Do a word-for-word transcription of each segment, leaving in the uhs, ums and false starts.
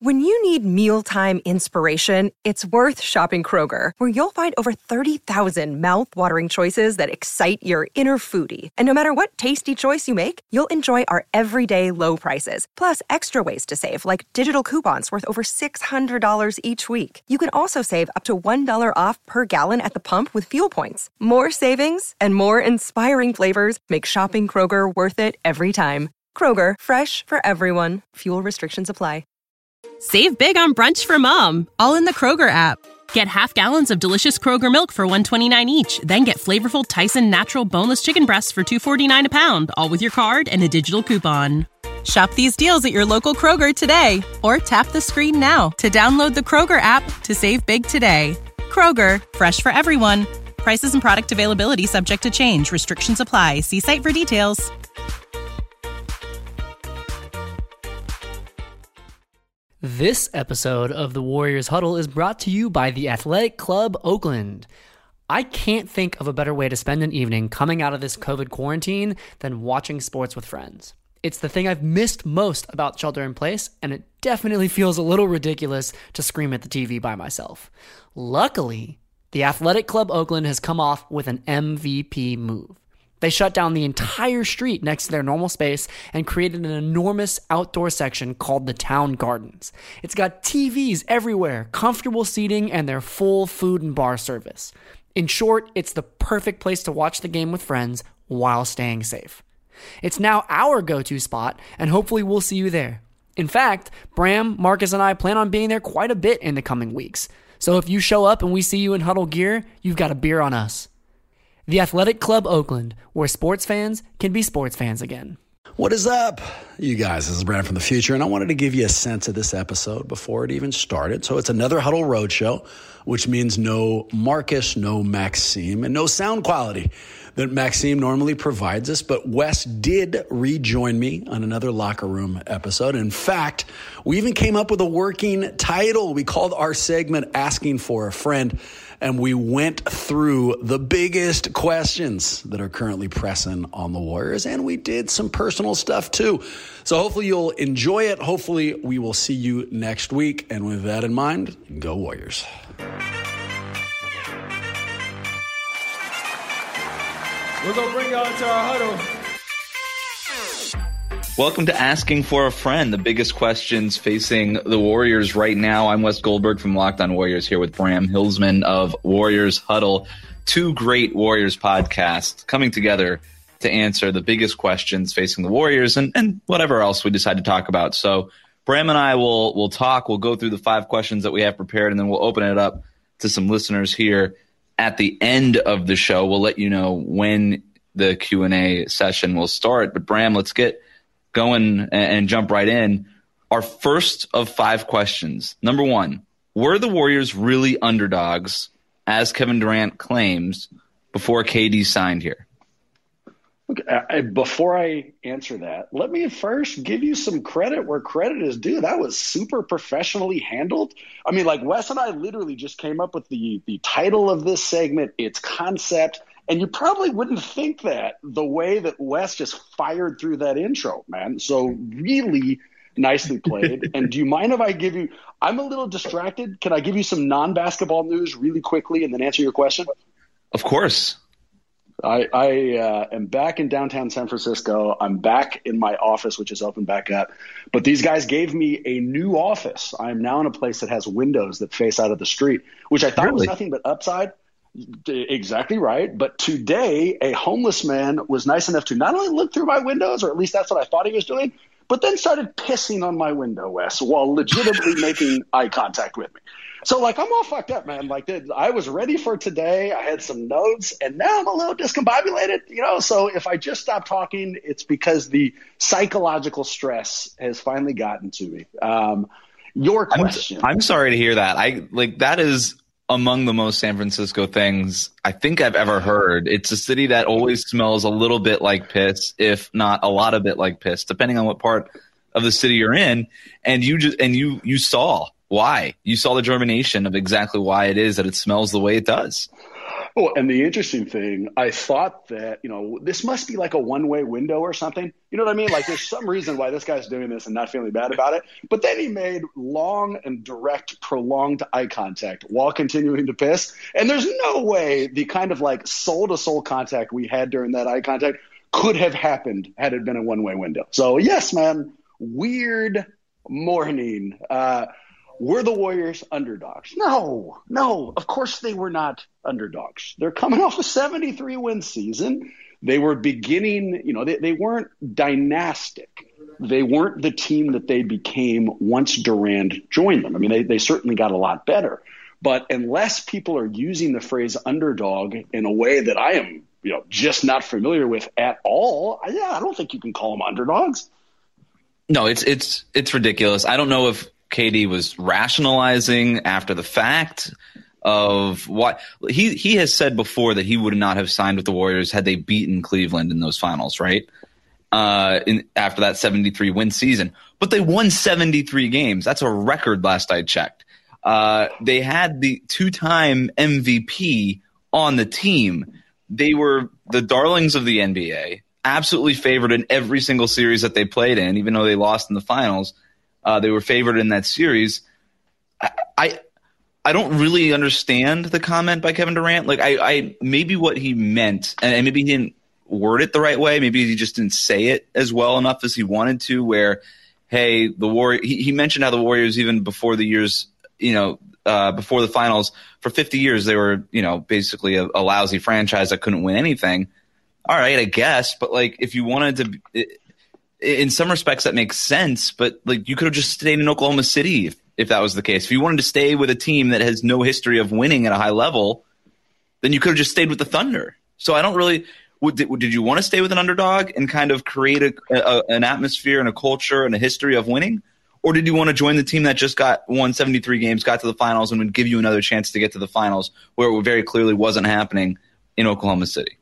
When you need mealtime inspiration, it's worth shopping Kroger, where you'll find over thirty thousand mouth-watering choices that excite your inner foodie. And no matter what tasty choice you make, you'll enjoy our everyday low prices, plus extra ways to save, like digital coupons worth over six hundred dollars each week. You can also save up to one dollar off per gallon at the pump with fuel points. More savings and more inspiring flavors make shopping Kroger worth it every time. Kroger, fresh for everyone. Fuel restrictions apply. Save big on brunch for mom, all in the Kroger app. Get half gallons of delicious Kroger milk for one dollar and twenty-nine cents each. Then get flavorful Tyson natural boneless chicken breasts for two dollars and forty-nine cents a pound, all with your card and a digital coupon. Shop these deals at your local Kroger today, or tap the screen now to download the Kroger app to save big today. Kroger, fresh for everyone. Prices and product availability subject to change. Restrictions apply. See site for details. This episode of the Warriors Huddle is brought to you by the Athletic Club Oakland. I can't think of a better way to spend an evening coming out of this COVID quarantine than watching sports with friends. It's the thing I've missed most about shelter in place, and it definitely feels a little ridiculous to scream at the T V by myself. Luckily, the Athletic Club Oakland has come off with an M V P move. They shut down the entire street next to their normal space and created an enormous outdoor section called the Town Gardens. It's got T Vs everywhere, comfortable seating, and their full food and bar service. In short, it's the perfect place to watch the game with friends while staying safe. It's now our go-to spot, and hopefully we'll see you there. In fact, Bram, Marcus, and I plan on being there quite a bit in the coming weeks. So if you show up and we see you in huddle gear, you've got a beer on us. The Athletic Club Oakland, where sports fans can be sports fans again. What is up, you guys? This is Brandon from the future, and I wanted to give you a sense of this episode before it even started. So it's another Huddle Roadshow, which means no Marcus, no Maxime, and no sound quality that Maxime normally provides us. But Wes did rejoin me on another Locker Room episode. In fact, we even came up with a working title. We called our segment Asking for a Friend. And we went through the biggest questions that are currently pressing on the Warriors. And we did some personal stuff too. So hopefully you'll enjoy it. Hopefully we will see you next week. And with that in mind, go Warriors. We're going to bring y'all into our huddle. Welcome to Asking for a Friend, the biggest questions facing the Warriors right now. I'm Wes Goldberg from Locked On Warriors here with Bram Hillsman of Warriors Huddle. Two great Warriors podcasts coming together to answer the biggest questions facing the Warriors and, and whatever else we decide to talk about. So Bram and I will will talk. We'll go through the five questions that we have prepared, and then we'll open it up to some listeners here at the end of the show. We'll let you know when the Q and A session will start. But Bram, let's get going and, and jump right in. Our first of five questions. Number one, were the Warriors really underdogs, as Kevin Durant claims, before K D signed here? Okay, I, before I answer that, let me first give you some credit where credit is due. That was super professionally handled. I mean, like Wes and I literally just came up with the, the title of this segment, its concept, and you probably wouldn't think that the way that Wes just fired through that intro, man. So really nicely played. And do you mind if I give you – I'm a little distracted. Can I give you some non-basketball news really quickly and then answer your question? Of course. I, I uh, am back in downtown San Francisco. I'm back in my office, which is open back up. But these guys gave me a new office. I'm now in a place that has windows that face out of the street, which I thought really? was nothing but upside. Exactly right. But today, a homeless man was nice enough to not only look through my windows, or at least that's what I thought he was doing, but then started pissing on my window, Wes, while legitimately making eye contact with me. So, like, I'm all fucked up, man. Like, I was ready for today. I had some notes, and now I'm a little discombobulated, you know? So if I just stop talking, it's because the psychological stress has finally gotten to me. Um, your question. I'm, I'm sorry to hear that. I like that is among the most San Francisco things I think I've ever heard. It's a city that always smells a little bit like piss, if not a lot of it like piss, depending on what part of the city you're in. And you just and you you saw why. You saw the germination of exactly why it is that it smells the way it does. Oh, and the interesting thing, I thought that, you know, this must be like a one-way window or something. You know what I mean? Like there's some reason why this guy's doing this and not feeling bad about it. But then he made long and direct, prolonged eye contact while continuing to piss. And there's no way the kind of like soul-to-soul contact we had during that eye contact could have happened had it been a one-way window. So yes, man, weird morning. Uh, Were the Warriors underdogs? No, no, of course they were not underdogs. They're coming off a seventy-three win season. They were beginning, you know, they, they weren't dynastic. They weren't the team that they became once Durant joined them. I mean, they, they certainly got a lot better. But unless people are using the phrase underdog in a way that I am, you know, just not familiar with at all, yeah, I don't think you can call them underdogs. No, it's it's it's ridiculous. I don't know if K D was rationalizing after the fact of what he he has said before that he would not have signed with the Warriors had they beaten Cleveland in those finals, right? Uh, in, after that seventy-three win season, but they won seventy-three games. That's a record last I checked. Uh, they had the two-time M V P on the team. They were the darlings of the N B A, absolutely favored in every single series that they played in, even though they lost in the finals. Uh, they were favored in that series. I, I I don't really understand the comment by Kevin Durant. Like I, I maybe what he meant, and maybe he didn't word it the right way. Maybe he just didn't say it as well enough as he wanted to. Where, hey, the Warrior. He, he mentioned how the Warriors, even before the years, you know, uh, before the finals, for fifty years they were, you know, basically a, a lousy franchise that couldn't win anything. All right, I guess, but like if you wanted to. It, in some respects that makes sense, but like you could have just stayed in Oklahoma City if, if that was the case. If you wanted to stay with a team that has no history of winning at a high level, then you could have just stayed with the Thunder. So I don't really would, did, did you want to stay with an underdog and kind of create a, a, an atmosphere and a culture and a history of winning? Or did you want to join the team that just got won seventy-three games, got to the finals, and would give you another chance to get to the finals where it very clearly wasn't happening in Oklahoma City?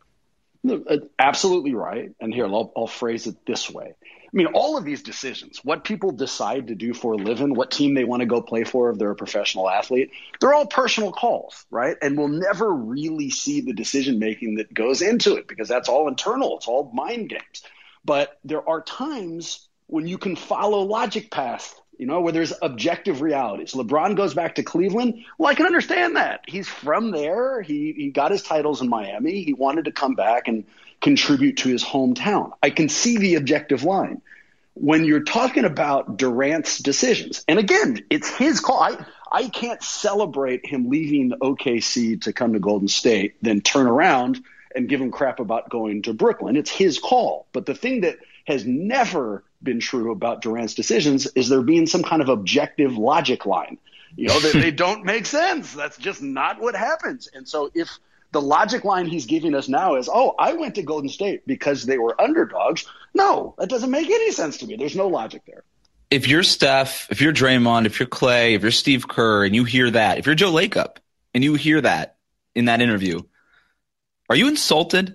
Absolutely right. And here, I'll, I'll phrase it this way. I mean, all of these decisions, what people decide to do for a living, what team they want to go play for if they're a professional athlete, they're all personal calls, right? And we'll never really see the decision-making that goes into it because that's all internal. It's all mind games. But there are times when you can follow logic paths, you know, where there's objective realities. LeBron goes back to Cleveland. Well, I can understand that. He's from there. He, he got his titles in Miami. He wanted to come back and contribute to his hometown. I can see the objective line. When you're talking about Durant's decisions, and again, it's his call. I, I can't celebrate him leaving O K C to come to Golden State, then turn around and give him crap about going to Brooklyn. It's his call. But the thing that has never been true about Durant's decisions is there being some kind of objective logic line. You know, they, they don't make sense. That's just not what happens. And so if the logic line he's giving us now is, oh, I went to Golden State because they were underdogs. No, that doesn't make any sense to me. There's no logic there. If you're Steph, if you're Draymond, if you're Clay, if you're Steve Kerr, and you hear that, if you're Joe Lacob and you hear that in that interview, are you insulted?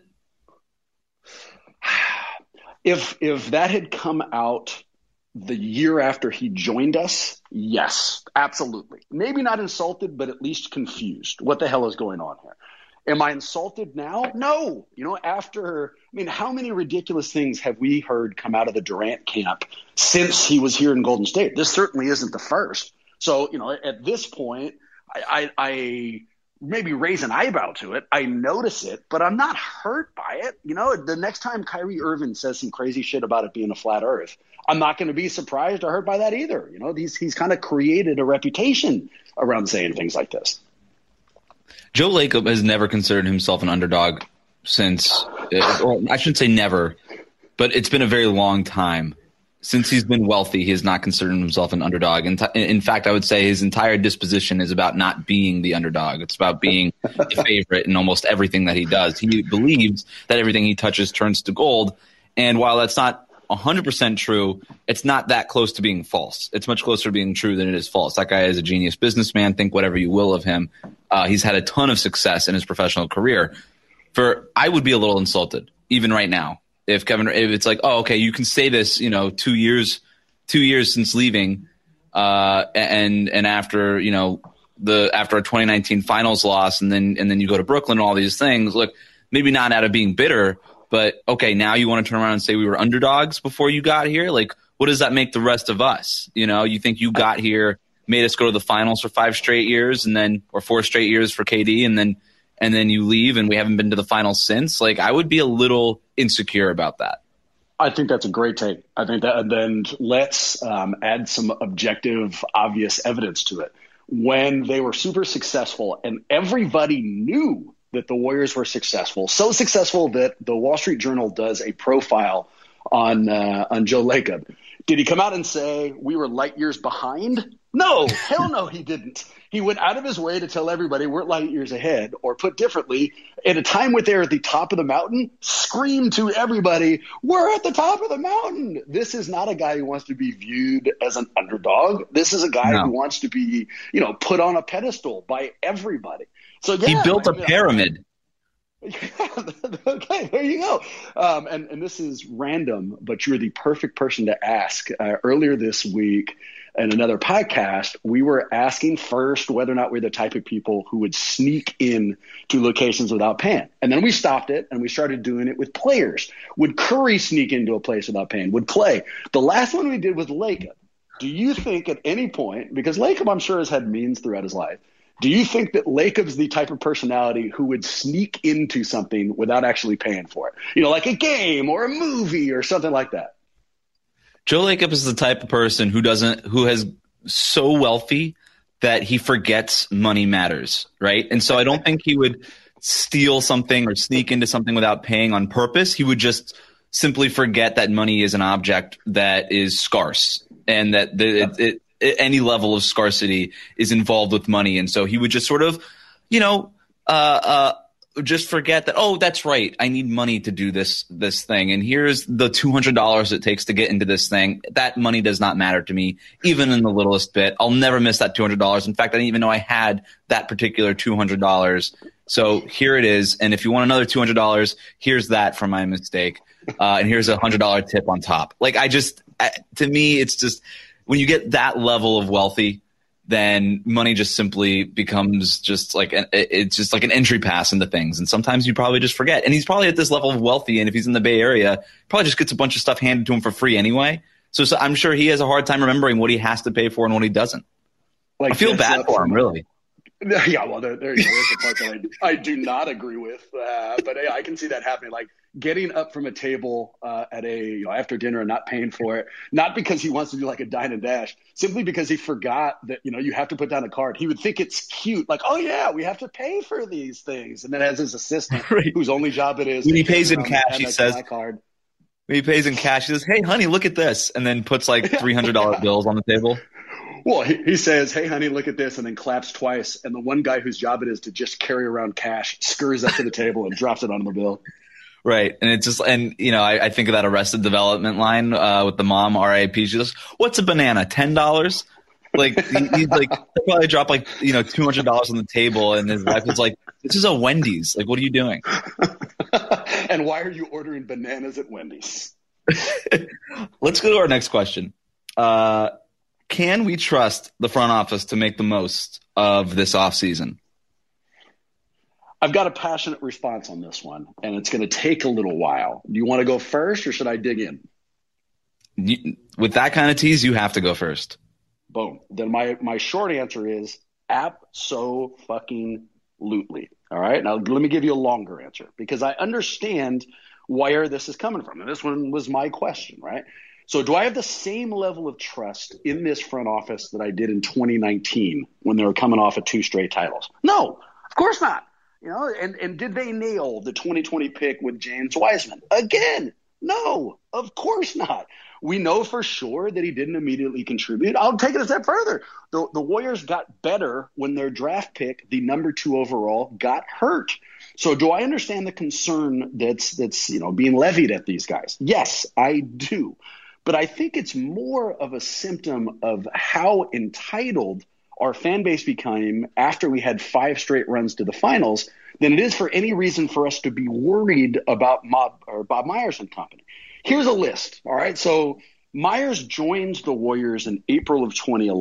If if that had come out the year after he joined us, yes, absolutely. Maybe not insulted, but at least confused. What the hell is going on here? Am I insulted now? No. You know, after, I mean, how many ridiculous things have we heard come out of the Durant camp since he was here in Golden State? This certainly isn't the first. So, you know, at this point, I, I, I maybe raise an eyebrow to it. I notice it, but I'm not hurt by it. You know, the next time Kyrie Irving says some crazy shit about it being a flat earth, I'm not going to be surprised or hurt by that either. You know, he's, he's kind of created a reputation around saying things like this. Joe Lacob has never considered himself an underdog since, or I shouldn't say never, but it's been a very long time. Since he's been wealthy, he has not considered himself an underdog. In, t- in fact, I would say his entire disposition is about not being the underdog. It's about being a favorite in almost everything that he does. He believes that everything he touches turns to gold. And while that's not one hundred percent true, it's not that close to being false. It's much closer to being true than it is false. That guy is a genius businessman. Think whatever you will of him. Uh, he's had a ton of success in his professional career. For I would be a little insulted, even right now, if Kevin, if it's like, oh, okay, you can say this, you know, two years, two years since leaving, uh, and and after, you know, the after a twenty nineteen finals loss, and then and then you go to Brooklyn and all these things. Look, maybe not out of being bitter, but okay, now you want to turn around and say we were underdogs before you got here. Like, what does that make the rest of us? You know, you think you got here, made us go to the finals for five straight years, and then or four straight years for K D, and then and then you leave, and we haven't been to the finals since. Like, I would be a little insecure about that. I think that's a great take. I think that, and then let's um, add some objective, obvious evidence to it. When they were super successful and everybody knew that the Warriors were successful, so successful that the Wall Street Journal does a profile on uh, on Joe Lacob. Did he come out and say we were light years behind? No, hell no, he didn't. He went out of his way to tell everybody we're light years ahead, or put differently, at a time when they're at the top of the mountain, scream to everybody, we're at the top of the mountain. This is not a guy who wants to be viewed as an underdog. This is a guy no. who wants to be, you know, put on a pedestal by everybody. So yeah, he built like, a pyramid. Yeah, okay, there you go. Um, and, and this is random, but you're the perfect person to ask. Uh, earlier this week in another podcast, we were asking first whether or not we're the type of people who would sneak in to locations without paying. And then we stopped it and we started doing it with players. Would Curry sneak into a place without paying? Would Clay? The last one we did was Lacob. Do you think at any point, because Lacob I'm sure has had means throughout his life, do you think that Lacob's the type of personality who would sneak into something without actually paying for it? You know, like a game or a movie or something like that. Joe Lacob is the type of person who doesn't, who has so wealthy that he forgets money matters, right? And so I don't think he would steal something or sneak into something without paying on purpose. He would just simply forget that money is an object that is scarce and that the, it, it any level of scarcity is involved with money. And so he would just sort of, you know, uh, uh, just forget that, oh, that's right. I need money to do this, this thing. And here's the two hundred dollars it takes to get into this thing. That money does not matter to me, even in the littlest bit. I'll never miss that two hundred dollars. In fact, I didn't even know I had that particular two hundred dollars. So here it is. And if you want another two hundred dollars, here's that for my mistake. Uh, and here's a one hundred dollars tip on top. Like, I just, to me, it's just, when you get that level of wealthy, then money just simply becomes just like an, it's just like an entry pass into things. And sometimes you probably just forget. And he's probably at this level of wealthy, and if he's in the Bay Area, probably just gets a bunch of stuff handed to him for free anyway. So, so I'm sure he has a hard time remembering what he has to pay for and what he doesn't. Like, I feel bad for him, really. Yeah, well, there, there you go. There's the part that I, I do not agree with, uh, but yeah, I can see that happening. Like getting up from a table uh, at a you know after dinner and not paying for it, not because he wants to do like a dine and dash, simply because he forgot that you know you have to put down a card. He would think it's cute, like, oh yeah, we have to pay for these things, and then has his assistant right. whose only job it is when he pays in cash, he says. Card. When he pays in cash, he says, "Hey, honey, look at this," and then puts like three hundred dollar bills on the table. Well, he, he says, "Hey, honey, look at this," and then claps twice. And the one guy whose job it is to just carry around cash scurries up to the table and drops it on the bill. Right. And it's just, and, you know, I, I think of that Arrested Development line uh, with the mom, R I P. She goes, "What's a banana? ten dollars?" Like, he, he's like, he'll probably drop like, you know, two hundred dollars on the table. And his wife is like, "This is a Wendy's. Like, what are you doing?" And why are you ordering bananas at Wendy's? Let's go to our next question. Uh, Can we trust the front office to make the most of this offseason? I've got a passionate response on this one, and it's going to take a little while. Do you want to go first, or should I dig in? You, with that kind of tease, you have to go first. Boom. Then my, my short answer is abso-fucking-lutely. All right? Now, let me give you a longer answer, because I understand where this is coming from. And this one was my question, right? So do I have the same level of trust in this front office that I did in twenty nineteen when they were coming off of two straight titles? No, of course not. You know, and, and did they nail the twenty twenty pick with James Wiseman? Again, no, of course not. We know for sure that he didn't immediately contribute. I'll take it a step further. The, the Warriors got better when their draft pick, the number two overall, got hurt. So do I understand the concern that's that's you know being levied at these guys? Yes, I do. But I think it's more of a symptom of how entitled our fan base became after we had five straight runs to the finals than it is for any reason for us to be worried about Bob, or Bob Myers and company. Here's a list, all right? So Myers joins the Warriors in April of twenty eleven.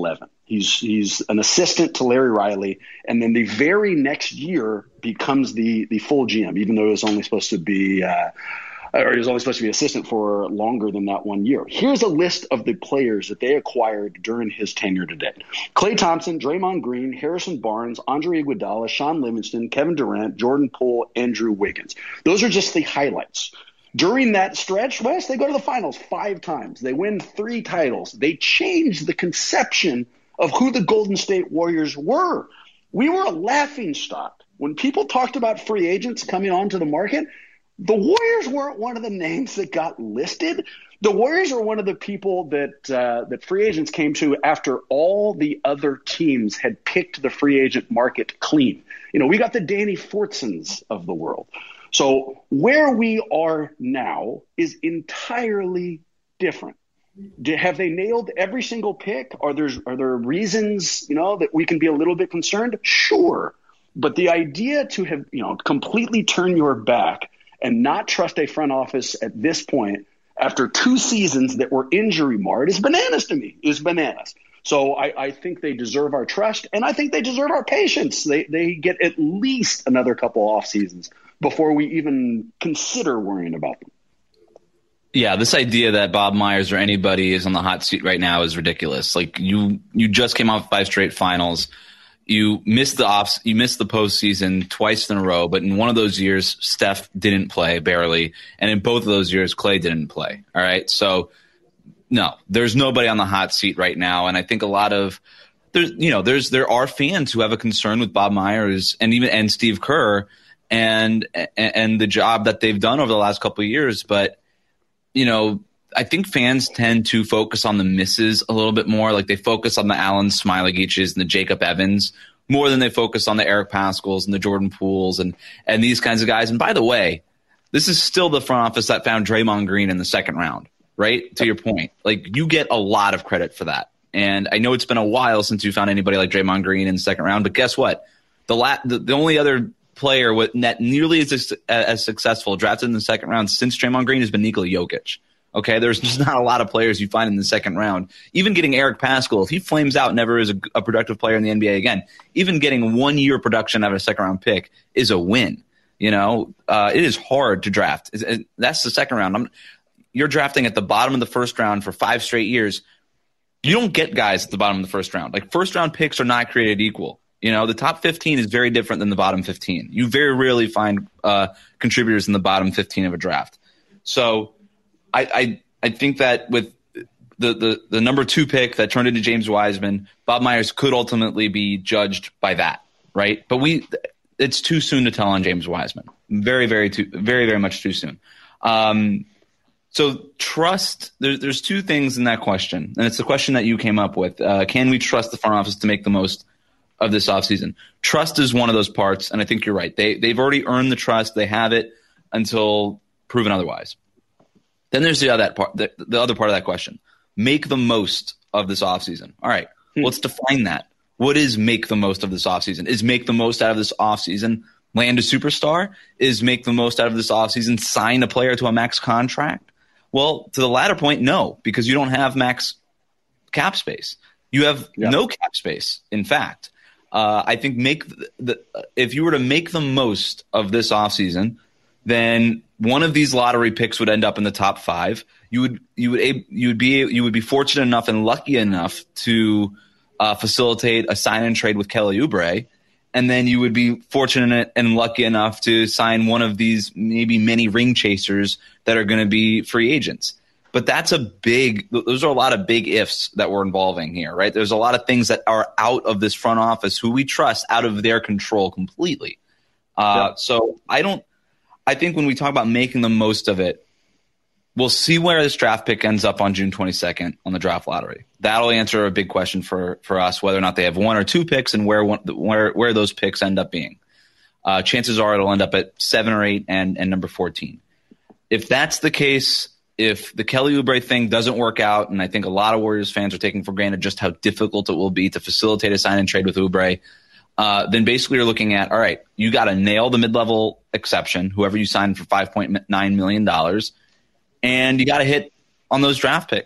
He's he's an assistant to Larry Riley, and then the very next year becomes the the full G M, even though he was only supposed to be uh, or he was only supposed to be assistant for longer than that one year. Here's a list of the players that they acquired during his tenure today: Klay Thompson, Draymond Green, Harrison Barnes, Andre Iguodala, Sean Livingston, Kevin Durant, Jordan Poole, Andrew Wiggins. Those are just the highlights. During that stretch, Wes, they go to the finals five times. They win three titles. They change the conception of who the Golden State Warriors were. We were a laughingstock. When people talked about free agents coming onto the market, the Warriors weren't one of the names that got listed. The Warriors are one of the people that uh, that free agents came to after all the other teams had picked the free agent market clean. You know, we got the Danny Fortsons of the world. So where we are now is entirely different. Do, have they nailed every single pick? Are there are there reasons, you know, that we can be a little bit concerned? Sure. But the idea to have, you know, completely turn your back and not trust a front office at this point after two seasons that were injury marred is bananas to me, is bananas. So I, I think they deserve our trust, and I think they deserve our patience. They they get at least another couple off seasons before we even consider worrying about them. Yeah, this idea that Bob Myers or anybody is on the hot seat right now is ridiculous. Like you, you just came off five straight finals. You missed the off, you missed the postseason twice in a row. But in one of those years, Steph didn't play barely, and in both of those years, Klay didn't play. All right, so no, there's nobody on the hot seat right now, and I think a lot of there's, you know, there's there are fans who have a concern with Bob Myers and even and Steve Kerr and and the job that they've done over the last couple of years, but you know, I think fans tend to focus on the misses a little bit more. Like they focus on the Allen Smilegiches and the Jacob Evans more than they focus on the Eric Pascals and the Jordan Pooles and, and these kinds of guys. And by the way, this is still the front office that found Draymond Green in the second round, right? To your point, like you get a lot of credit for that. And I know it's been a while since you found anybody like Draymond Green in the second round, but guess what? The la- the, the only other player with net nearly as as successful drafted in the second round since Draymond Green has been Nikola Jokic. Okay, there's just not a lot of players you find in the second round. Even getting Eric Pascal, if he flames out, never is a, a productive player in the N B A again. Even getting one year production out of a second round pick is a win. You know, uh, it is hard to draft. It, it, that's the second round. I'm, you're drafting at the bottom of the first round for five straight years. You don't get guys at the bottom of the first round. Like first round picks are not created equal. You know, the top fifteen is very different than the bottom fifteen. You very rarely find uh, contributors in the bottom fifteen of a draft. So I, I I think that with the, the, the number two pick that turned into James Wiseman, Bob Myers could ultimately be judged by that, right? But we it's too soon to tell on James Wiseman. Very, very, too, very, very much too soon. Um, so trust, there, there's two things in that question, and it's the question that you came up with. Uh, can we trust the front office to make the most of this offseason? Trust is one of those parts, and I think you're right. They, they've already earned the trust. They have it until proven otherwise. Then there's the other part, the, the other part of that question. Make the most of this offseason. All right, hmm. let's define that. What is make the most of this offseason? Is make the most out of this offseason land a superstar? Is make the most out of this offseason sign a player to a max contract? Well, to the latter point, no, because you don't have max cap space. You have yeah. no cap space, in fact. Uh, I think make the, the if you were to make the most of this offseason, then one of these lottery picks would end up in the top five. You would you would you would be you would be fortunate enough and lucky enough to uh, facilitate a sign and trade with Kelly Oubre, and then you would be fortunate and lucky enough to sign one of these maybe many ring chasers that are going to be free agents. But that's a big, those are a lot of big ifs that we're involving here, right? There's a lot of things that are out of this front office who we trust out of their control completely. Uh, yeah. So I don't, I think when we talk about making the most of it, we'll see where this draft pick ends up on June twenty-second on the draft lottery. That'll answer a big question for, for us, whether or not they have one or two picks and where one, where where those picks end up being. Uh, chances are it'll end up at seven or eight and, and number fourteen. If that's the case, if the Kelly Oubre thing doesn't work out, and I think a lot of Warriors fans are taking for granted just how difficult it will be to facilitate a sign and trade with Oubre, uh, then basically you're looking at, all right, you got to nail the mid-level exception, whoever you signed for five point nine million dollars, and you got to hit on those draft picks.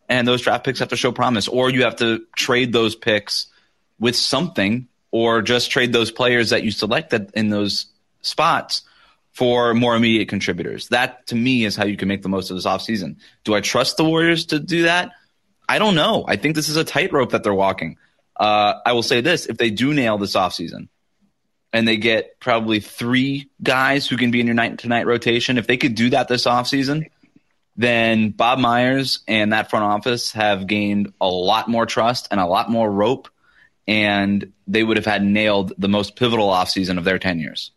and those draft picks have to show promise, or you have to trade those picks with something, or just trade those players that you selected in those spots for more immediate contributors. That, to me, is how you can make the most of this offseason. Do I trust the Warriors to do that? I don't know. I think this is a tightrope that they're walking. Uh, I will say this. If they do nail this offseason and they get probably three guys who can be in your night-to-night rotation, if they could do that this offseason, then Bob Myers and that front office have gained a lot more trust and a lot more rope, and they would have had nailed the most pivotal offseason of their ten years.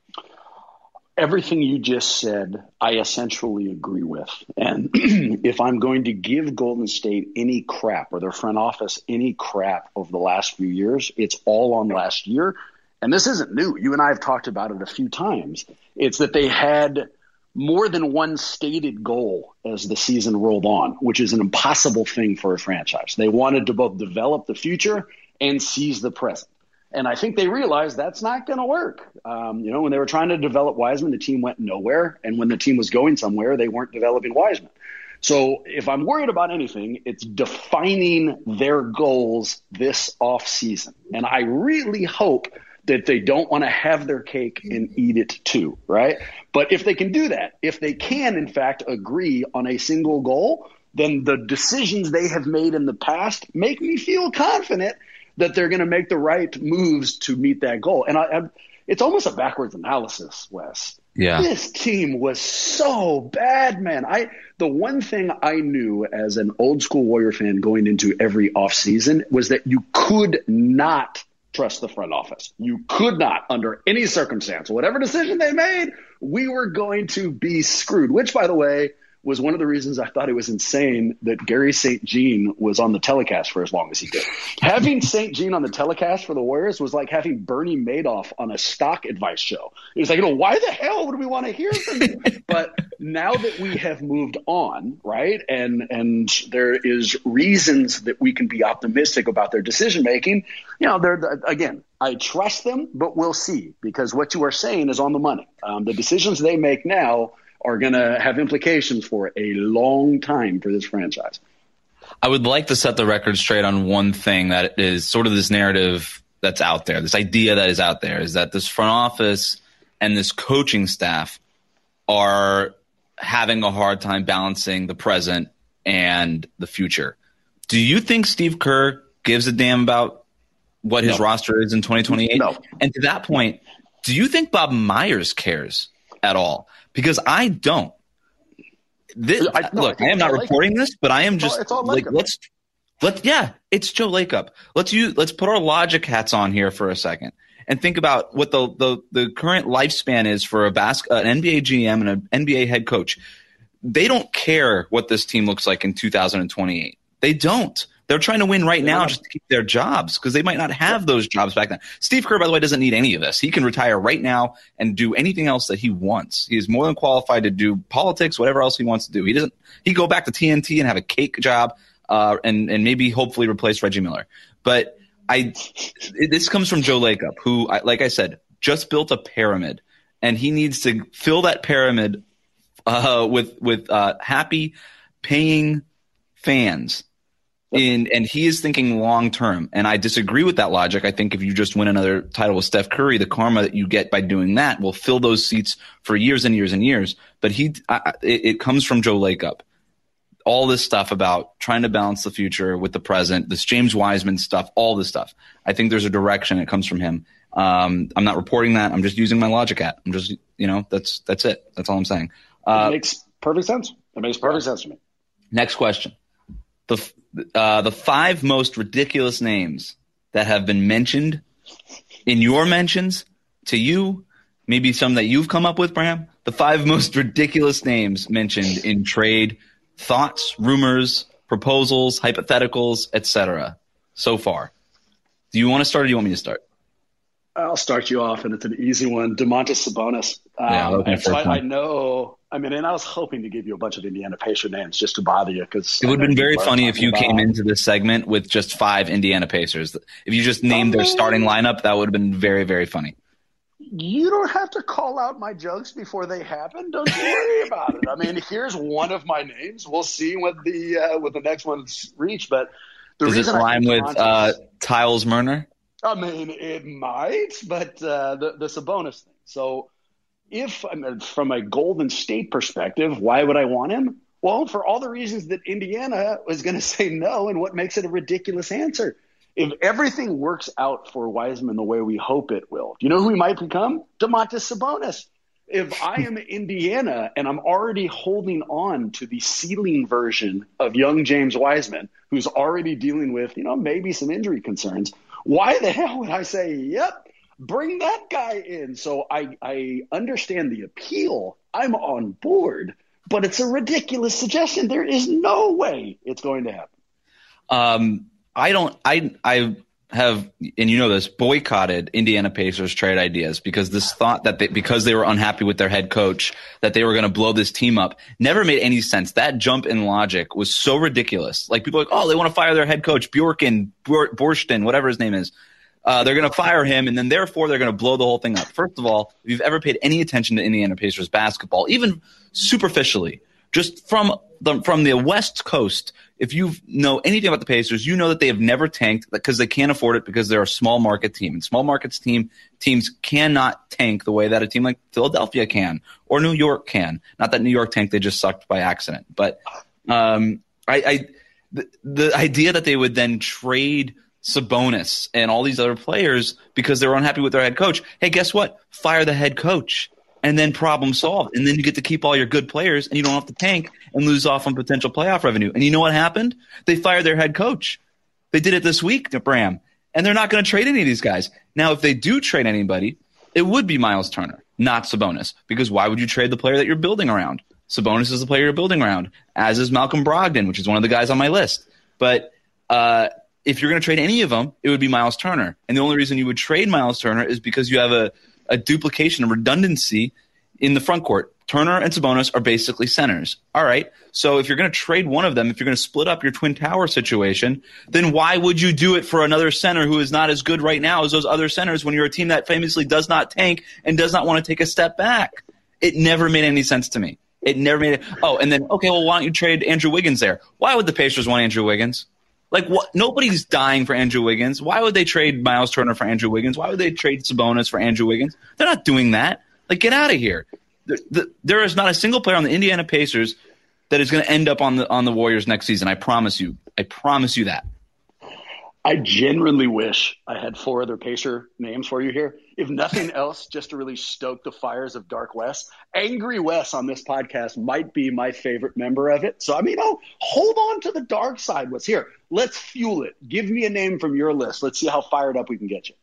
Everything you just said, I essentially agree with. And if I'm going to give Golden State any crap, or their front office any crap over the last few years, it's all on last year. And this isn't new. You and I have talked about it a few times. It's that they had more than one stated goal as the season rolled on, which is an impossible thing for a franchise. They wanted to both develop the future and seize the present. And I think they realized that's not going to work. Um, you know, when they were trying to develop Wiseman, the team went nowhere. And when the team was going somewhere, they weren't developing Wiseman. So if I'm worried about anything, it's defining their goals this offseason. And I really hope that they don't want to have their cake and eat it too, right? But if they can do that, if they can, in fact, agree on a single goal, then the decisions they have made in the past make me feel confident that they're going to make the right moves to meet that goal. And I, I, it's almost a backwards analysis, Wes. Yeah. This team was so bad, man. I the one thing I knew as an old school Warrior fan going into every offseason was that you could not trust the front office. You could not, under any circumstance, whatever decision they made, we were going to be screwed, which, by the way, was one of the reasons I thought it was insane that Gary Saint Jean was on the telecast for as long as he did. Having Saint Jean on the telecast for the Warriors was like having Bernie Madoff on a stock advice show. It was like, you know, why the hell would we want to hear from you? But now that we have moved on, right, and and there is reasons that we can be optimistic about their decision making, you know, they're again, I trust them, but we'll see, because what you are saying is on the money. Um, the decisions they make now are going to have implications for a long time for this franchise. I would like to set the record straight on one thing that is sort of this narrative that's out there, this idea that is out there, is that this front office and this coaching staff are having a hard time balancing the present and the future. Do you think Steve Kerr gives a damn about what his no. roster is in twenty twenty-eight? No. And to that point, do you think Bob Myers cares at all? Because I don't. This, I, no, look, I, I am not reporting this, but I am just it's all, it's all like, let's, let's, yeah, it's Joe Lacob. Let's use, let's put our logic hats on here for a second and think about what the the, the current lifespan is for a bas- an N B A G M and an N B A head coach. They don't care what this team looks like in two thousand twenty-eight. They don't. They're trying to win right now just to keep their jobs, because they might not have those jobs back then. Steve Kerr, by the way, doesn't need any of this. He can retire right now and do anything else that he wants. He is more than qualified to do politics, whatever else he wants to do. He doesn't. He go back to T N T and have a cake job, uh, and and maybe hopefully replace Reggie Miller. But I, this comes from Joe Lacob, who, like I said, just built a pyramid, and he needs to fill that pyramid uh, with with uh, happy, paying fans. In, and he is thinking long term, and I disagree with that logic. I think if you just win another title with Steph Curry, the karma that you get by doing that will fill those seats for years and years and years. But he, I, it, it comes from Joe Lacob. All this stuff about trying to balance the future with the present, this James Wiseman stuff, all this stuff. I think there's a direction. It comes from him. Um, I'm not reporting that. I'm just using my logic hat. I'm just, you know, that's that's it. That's all I'm saying. Uh, it makes perfect sense. It makes perfect sense to me. Next question. The uh, the five most ridiculous names that have been mentioned in your mentions to you, maybe some that you've come up with, Bram. The five most ridiculous names mentioned in trade, thoughts, rumors, proposals, hypotheticals, et cetera. So far, do you want to start, or do you want me to start? I'll start you off, and it's an easy one. Domantas Sabonis. Yeah, um, and so I, I know. I mean, and I was hoping to give you a bunch of Indiana Pacer names just to bother you, because it would have been very funny if you about. came into this segment with just five Indiana Pacers. If you just named their starting lineup, that would have been very, very funny. You don't have to call out my jokes before they happen. Don't you worry about it. I mean, here's one of my names. We'll see what the uh, what the next one's reach. But the Does reason it I rhyme think with Toronto's- uh, Tiles Murner? I mean, it might, but uh, the the Sabonis thing. So, if I mean, from a Golden State perspective, why would I want him? Well, for all the reasons that Indiana was going to say no, and what makes it a ridiculous answer. If everything works out for Wiseman the way we hope it will, you know who he might become? Domantas Sabonis. If I am Indiana and I'm already holding on to the ceiling version of young James Wiseman, who's already dealing with, you know, maybe some injury concerns, why the hell would I say, yep, bring that guy in? So I, I understand the appeal. I'm on board, but it's a ridiculous suggestion. There is no way it's going to happen. Um, I don't. I I have, and you know this, boycotted Indiana Pacers trade ideas because this thought that they, because they were unhappy with their head coach that they were going to blow this team up never made any sense. That jump in logic was so ridiculous. Like people are like, oh, they want to fire their head coach Bjorken, Borsten, whatever his name is. Uh, they're going to fire him, and then therefore they're going to blow the whole thing up. First of all, if you've ever paid any attention to Indiana Pacers basketball, even superficially, just from the, from the West Coast, if you know anything about the Pacers, you know that they have never tanked because they can't afford it because they're a small market team. And small markets team teams cannot tank the way that a team like Philadelphia can or New York can. Not that New York tanked, they just sucked by accident. But um, I, I the, the idea that they would then trade Sabonis and all these other players because they were unhappy with their head coach. Hey, guess what? Fire the head coach. And then problem solved. And then you get to keep all your good players and you don't have to tank and lose off on potential playoff revenue. And you know what happened? They fired their head coach. They did it this week to Bram. And they're not going to trade any of these guys. Now, if they do trade anybody, it would be Miles Turner, not Sabonis. Because why would you trade the player that you're building around? Sabonis is the player you're building around, as is Malcolm Brogdon, which is one of the guys on my list. But uh, if you're going to trade any of them, it would be Miles Turner. And the only reason you would trade Miles Turner is because you have a a duplication, a redundancy in the front court. Turner and Sabonis are basically centers. All right. So if you're going to trade one of them, if you're going to split up your Twin Tower situation, then why would you do it for another center who is not as good right now as those other centers when you're a team that famously does not tank and does not want to take a step back? It never made any sense to me. It never made it. Oh, and then, okay, well, why don't you trade Andrew Wiggins there? Why would the Pacers want Andrew Wiggins? Like, what? Nobody's dying for Andrew Wiggins. Why would they trade Miles Turner for Andrew Wiggins? Why would they trade Sabonis for Andrew Wiggins? They're not doing that. Like, get out of here. The, the, there is not a single player on the Indiana Pacers that is going to end up on the on the Warriors next season. I promise you. I promise you that. I genuinely wish I had four other Pacer names for you here. If nothing else, just to really stoke the fires of Dark West. Angry Wes on this podcast might be my favorite member of it. So, I mean, oh, hold on to the dark side. What's here? Let's fuel it. Give me a name from your list. Let's see how fired up we can get you.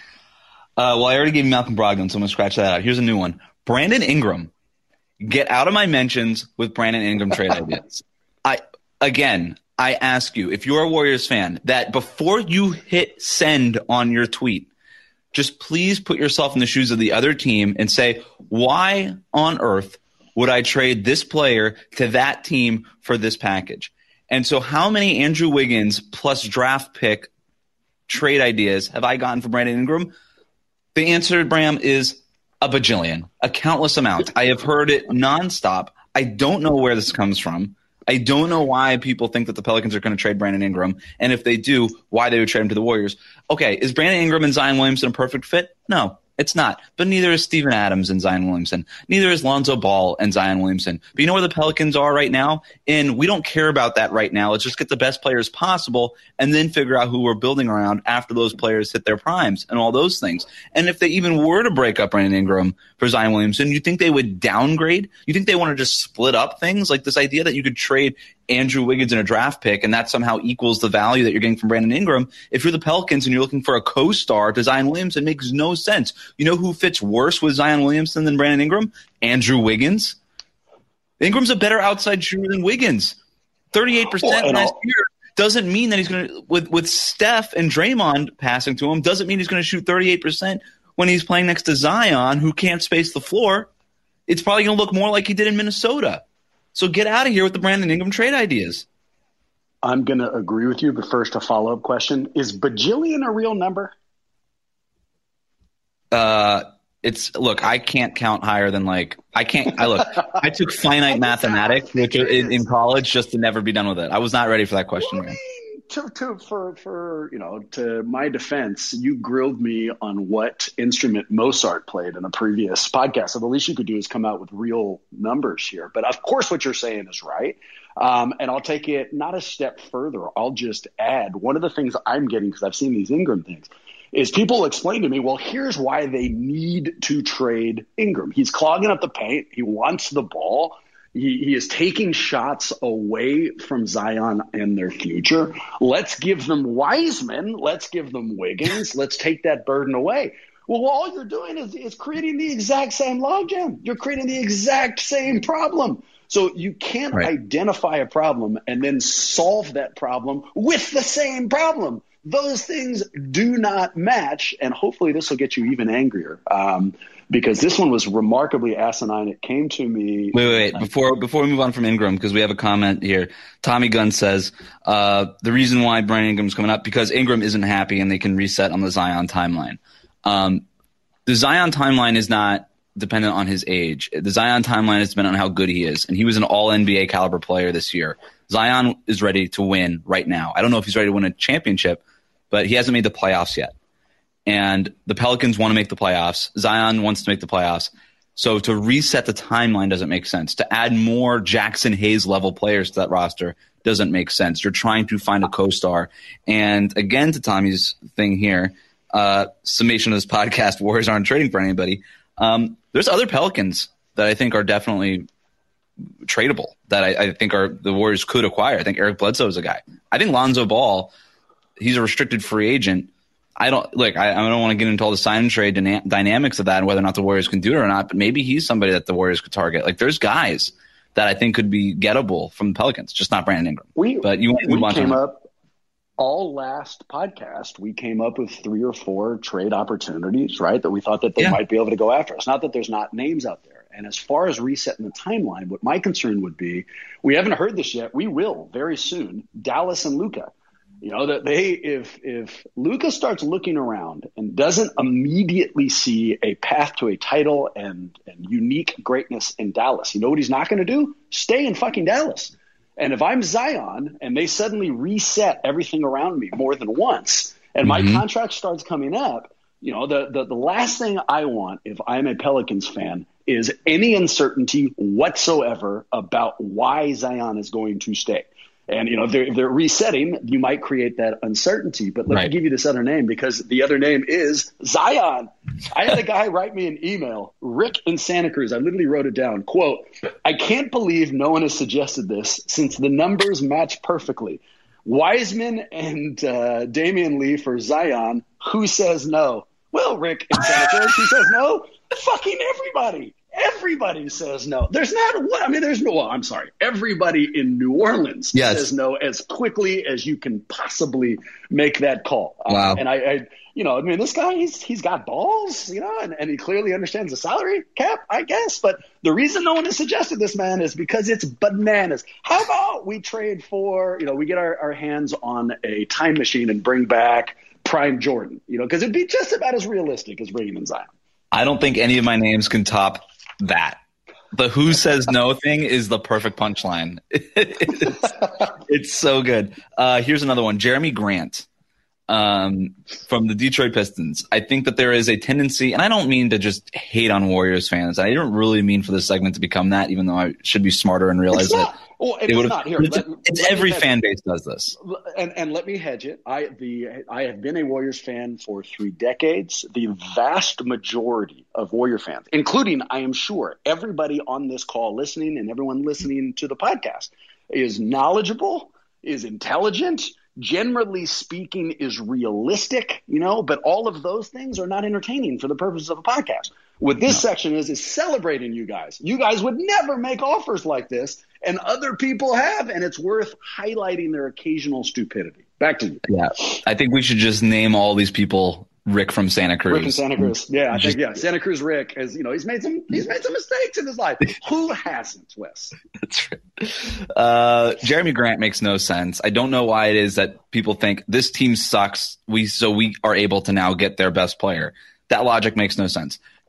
Uh, well, I already gave you Malcolm Brogdon, so I'm going to scratch that out. Here's a new one. Brandon Ingram. Get out of my mentions with Brandon Ingram trade ideas. I Again, I ask you, if you're a Warriors fan, that before you hit send on your tweet, just please put yourself in the shoes of the other team and say, why on earth would I trade this player to that team for this package? And so how many Andrew Wiggins plus draft pick trade ideas have I gotten for Brandon Ingram? The answer, Bram, is a bajillion, a countless amount. I have heard it nonstop. I don't know where this comes from. I don't know why people think that the Pelicans are going to trade Brandon Ingram. And if they do, why they would trade him to the Warriors. Okay, is Brandon Ingram and Zion Williamson a perfect fit? No, it's not. But neither is Steven Adams and Zion Williamson. Neither is Lonzo Ball and Zion Williamson. But you know where the Pelicans are right now? And we don't care about that right now. Let's just get the best players possible and then figure out who we're building around after those players hit their primes and all those things. And if they even were to break up Brandon Ingram for Zion Williamson, you think they would downgrade? You think they want to just split up things? Like this idea that you could trade Andrew Wiggins in a draft pick and that somehow equals the value that you're getting from Brandon Ingram. If you're the Pelicans and you're looking for a co-star to Zion Williamson, it makes no sense. You know who fits worse with Zion Williamson than Brandon Ingram? Andrew Wiggins. Ingram's a better outside shooter than Wiggins. thirty-eight percent well, last year doesn't mean that he's going to, with, with Steph and Draymond passing to him, doesn't mean he's going to shoot thirty-eight percent when he's playing next to Zion, who can't space the floor. It's probably going to look more like he did in Minnesota. So get out of here with the Brandon Ingram trade ideas. I'm going to agree with you, but first a follow-up question. Is bajillion a real number? Uh, It's look, I can't count higher than like I can't. I look, I took finite mathematics, which in, in college, just to never be done with it. I was not ready for that question. Well, I mean, to, to, for for you know, to my defense, you grilled me on what instrument Mozart played in a previous podcast. So the least you could do is come out with real numbers here. But of course, what you're saying is right. Um, and I'll take it not a step further. I'll just add one of the things I'm getting, because I've seen these Ingram things, is people explain to me, well, here's why they need to trade Ingram. He's clogging up the paint. He wants the ball. He, he is taking shots away from Zion and their future. Let's give them Wiseman. Let's give them Wiggins. Let's take that burden away. Well, all you're doing is, is creating the exact same logjam. You're creating the exact same problem. So you can't right. identify a problem and then solve that problem with the same problem. Those things do not match, and hopefully this will get you even angrier, um, because this one was remarkably asinine. It came to me. Wait, wait, wait. Before before we move on from Ingram, because we have a comment here. Tommy Gunn says uh, the reason why Brandon Ingram's coming up because Ingram isn't happy and they can reset on the Zion timeline. Um, the Zion timeline is not dependent on his age. The Zion timeline is dependent on how good he is, and he was an all N B A caliber player this year. Zion is ready to win right now. I don't know if he's ready to win a championship, but he hasn't made the playoffs yet. And the Pelicans want to make the playoffs. Zion wants to make the playoffs. So to reset the timeline doesn't make sense. To add more Jackson Hayes level players to that roster doesn't make sense. You're trying to find a co-star. And again, to Tommy's thing here, uh, summation of this podcast, Warriors aren't trading for anybody. Um, there's other Pelicans that I think are definitely tradable, that I, I think are the Warriors could acquire. I think Eric Bledsoe is a guy. I think Lonzo Ball, he's a restricted free agent. I don't like. I, I don't want to get into all the sign and trade dyna- dynamics of that and whether or not the Warriors can do it or not. But maybe he's somebody that the Warriors could target. Like there's guys that I think could be gettable from the Pelicans, just not Brandon Ingram. We but you we want came up all last podcast. We came up with three or four trade opportunities, right? That we thought that they yeah. might be able to go after. It's not that there's not names out there. And as far as resetting the timeline, what my concern would be, we haven't heard this yet. We will very soon. Dallas and Luka. You know, that they if if Luka starts looking around and doesn't immediately see a path to a title and, and unique greatness in Dallas, you know what he's not going to do? Stay in fucking Dallas. And if I'm Zion and they suddenly reset everything around me more than once and my mm-hmm. contract starts coming up, you know, the, the the last thing I want if I'm a Pelicans fan is any uncertainty whatsoever about why Zion is going to stay. And, you know, if they're, if they're resetting, you might create that uncertainty. But let right. me give you this other name, because the other name is Zion. I had a guy write me an email, Rick in Santa Cruz. I literally wrote it down. Quote, I can't believe no one has suggested this since the numbers match perfectly. Wiseman and uh, Damian Lee for Zion. Who says no? Well, Rick in Santa Cruz, who says no? Fucking everybody. Everybody says no. There's not one. I mean, there's no, well, I'm sorry. Everybody in New Orleans yes. says no as quickly as you can possibly make that call. Wow. Um, and I, I, you know, I mean, this guy, he's, he's got balls, you know, and, and he clearly understands the salary cap, I guess. But the reason no one has suggested this, man, is because it's bananas. How about we trade for, you know, we get our, our hands on a time machine and bring back Prime Jordan, you know, because it'd be just about as realistic as bringing in Zion. I don't think any of my names can top that. The who says no thing is the perfect punchline. it's, it's so good. Uh, here's another one. Jeremy Grant um, from the Detroit Pistons. I think that there is a tendency, and I don't mean to just hate on Warriors fans. I don't really mean for this segment to become that, even though I should be smarter and realize that. Well, it it's not here. It's, let, it's let every fan base does this. And, and let me hedge it. I the I have been a Warriors fan for three decades. The vast majority of Warrior fans, including, I am sure, everybody on this call listening and everyone listening to the podcast, is knowledgeable, is intelligent, generally speaking, is realistic, you know, but all of those things are not entertaining for the purposes of a podcast. What this no. section is, is celebrating you guys. You guys would never make offers like this, and other people have, and it's worth highlighting their occasional stupidity. Back to you. Yeah, I think we should just name all these people Rick from Santa Cruz. Rick from Santa Cruz. Yeah, I just, think, yeah. Santa Cruz Rick, as you know, he's made some he's made some mistakes in his life. Who hasn't, Wes? That's right. Uh, Jeremy Grant makes no sense. I don't know why it is that people think this team sucks. We so we are able to now get their best player. That logic makes no sense.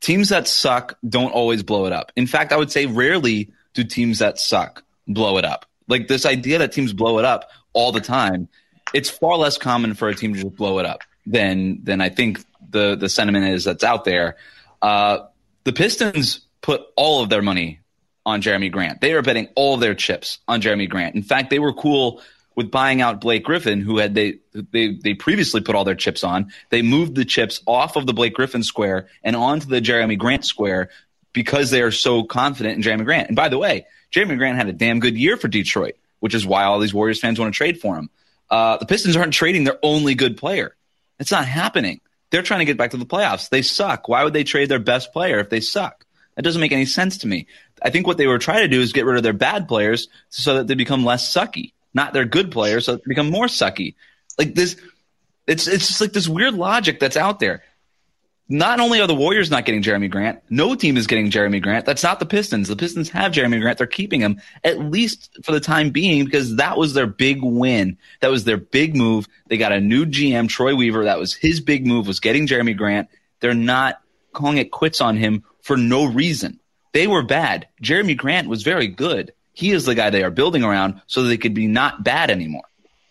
teams that suck don't always blow it up. In fact, I would say rarely do teams that suck blow it up. Like this idea that teams blow it up all the time, it's far less common for a team to just blow it up than than I think the, the sentiment is that's out there. Uh, the Pistons put all of their money on Jeremy Grant. They are betting all of their chips on Jeremy Grant. In fact, they were cool with buying out Blake Griffin, who had they they they previously put all their chips on. They moved the chips off of the Blake Griffin square and onto the Jeremy Grant square because they are so confident in Jeremy Grant. And by the way, Jeremy Grant had a damn good year for Detroit, which is why all these Warriors fans want to trade for him. Uh, the Pistons aren't trading their only good player. It's not happening. They're trying to get back to the playoffs. They suck. Why would they trade their best player if they suck? That doesn't make any sense to me. I think what they were trying to do is get rid of their bad players so that they become less sucky, not their good players so that they become more sucky. Like this, it's it's just like this weird logic that's out there. Not only are the Warriors not getting Jeremy Grant, no team is getting Jeremy Grant. That's not the Pistons. The Pistons have Jeremy Grant. They're keeping him, at least for the time being, because that was their big win. That was their big move. They got a new G M, Troy Weaver. That was his big move, was getting Jeremy Grant. They're not calling it quits on him for no reason. They were bad. Jeremy Grant was very good. He is the guy they are building around so they could be not bad anymore.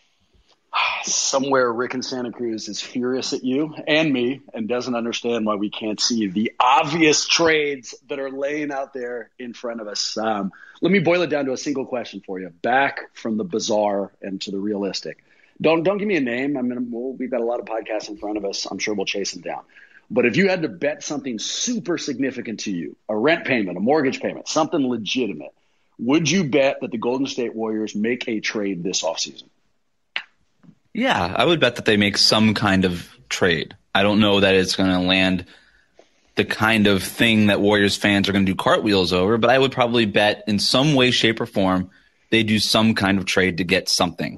Somewhere Rick in Santa Cruz is furious at you and me and doesn't understand why we can't see the obvious trades that are laying out there in front of us. Um, let me boil it down to a single question for you. Back from the bizarre and to the realistic. Don't don't give me a name. I mean, we'll, we've got a lot of podcasts in front of us. I'm sure we'll chase them down. But if you had to bet something super significant to you, a rent payment, a mortgage payment, something legitimate, would you bet that the Golden State Warriors make a trade this offseason? Yeah, I would bet that they make some kind of trade. I don't know that it's going to land the kind of thing that Warriors fans are going to do cartwheels over, but I would probably bet in some way, shape, or form they do some kind of trade to get something.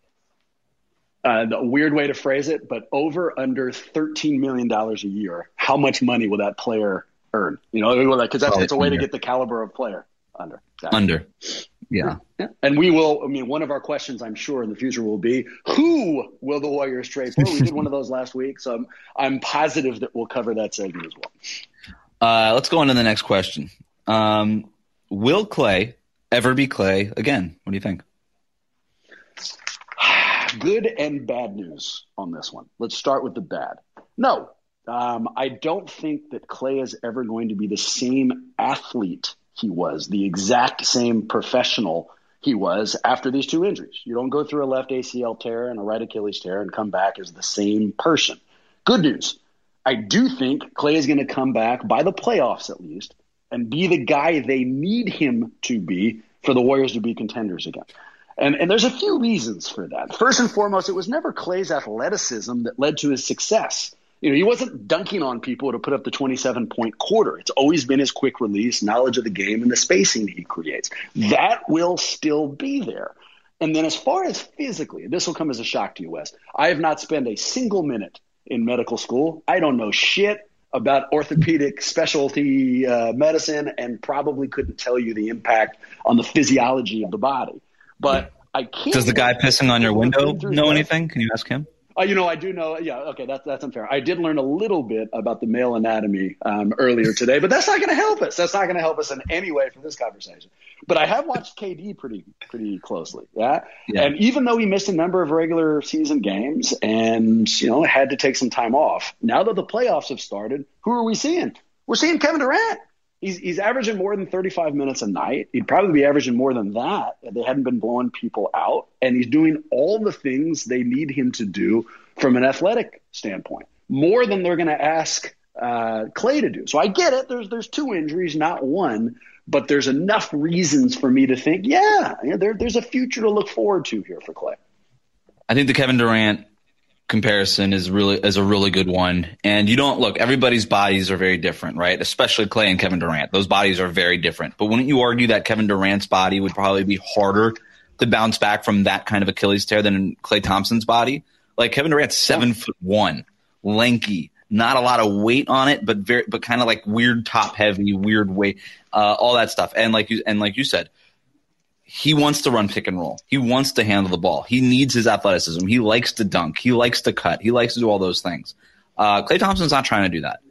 Uh, a weird way to phrase it, but over under thirteen million dollars a year, how much money will that player earn? You know, because that's it's a way under. to get the caliber of player under. Exactly. Under. Yeah. yeah. And we will, I mean, one of our questions, I'm sure, in the future will be, who will the Warriors trade for? We did one of those last week, so I'm, I'm positive that we'll cover that segment as well. Uh, let's go on to the next question. Um, will Klay ever be Klay again? What do you think? Good and bad news on this one. Let's start with the bad. No, um, I don't think that Klay is ever going to be the same athlete he was, the exact same professional he was after these two injuries. You don't go through a left A C L tear and a right Achilles tear and come back as the same person. Good news. I do think Klay is going to come back by the playoffs at least and be the guy they need him to be for the Warriors to be contenders again. And, and there's a few reasons for that. First and foremost, it was never Klay's athleticism that led to his success. You know, he wasn't dunking on people to put up the twenty-seven point quarter. It's always been his quick release, knowledge of the game, and the spacing he creates. That will still be there. And then as far as physically, this will come as a shock to you, Wes. I have not spent a single minute in medical school. I don't know shit about orthopedic specialty uh, medicine and probably couldn't tell you the impact on the physiology of the body. But I can't. Does the guy pissing on your window know anything? Can you ask him? Uh, you know, I do know. Yeah, okay, that's that's unfair. I did learn a little bit about the male anatomy um, earlier today, but that's not going to help us. That's not going to help us in any way for this conversation. But I have watched K D pretty pretty closely. Yeah? yeah, and even though he missed a number of regular season games and you know had to take some time off, now that the playoffs have started, who are we seeing? We're seeing Kevin Durant. He's he's averaging more than thirty-five minutes a night. He'd probably be averaging more than that if they hadn't been blowing people out. And he's doing all the things they need him to do from an athletic standpoint, more than they're going to ask uh, Klay to do. So I get it. There's there's two injuries, not one. But there's enough reasons for me to think, yeah, you know, there, there's a future to look forward to here for Klay. I think the Kevin Durant comparison is really is a really good one. And you don't look, everybody's bodies are very different, right? Especially Klay and Kevin Durant. Those bodies are very different. But wouldn't you argue that Kevin Durant's body would probably be harder to bounce back from that kind of Achilles tear than Klay Thompson's body? Like Kevin Durant's seven yeah. foot one, lanky, not a lot of weight on it, but very but kind of like weird top heavy, weird weight, uh, all that stuff. And like you and like you said, he wants to run pick and roll. He wants to handle the ball. He needs his athleticism. He likes to dunk. He likes to cut. He likes to do all those things. Uh, Klay Thompson's not trying to do that.